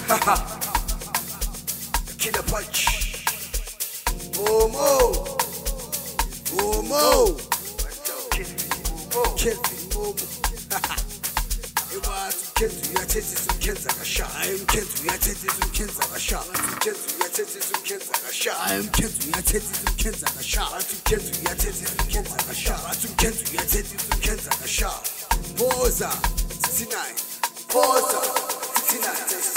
Killer punch. Momo. Momo. Kill me, Momo. It was kill to your titties some kids like a shot. I am kill to your titties some kids like a shot. Kill to your titties some kids like a shot. I am kill to your titties some kids like a shot. I kill to your titties some kids like a shot. I kill to your titties some kids like a shot. Posa 69. Posa 69.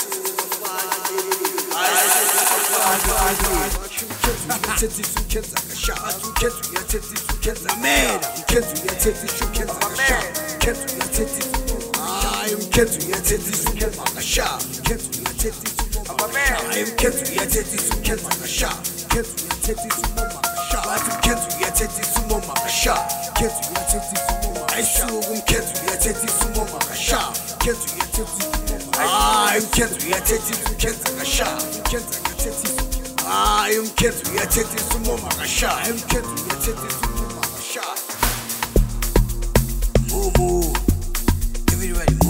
Titties some kids like a shot. I kill to your titties some kids like a man. Kill to your titties some kids like a shot. Kill to your titties. I am kept to your titties to get like a shot. Kept to your titties to move like a shot. I am kept to your titties to get like a shot. Kept to your titties to move like a shot. I am kept to your titties to move like a shot. Kept to your titties to move like a shot. I am kept to your titties to move like a shot. Kept to your titties to move like a shot. I am kept to your titties to get like a shot. Kept to your titties. I am kept to your titties to move like a shot. I am kept to your titties to move like a shot. Moo moo. Everybody.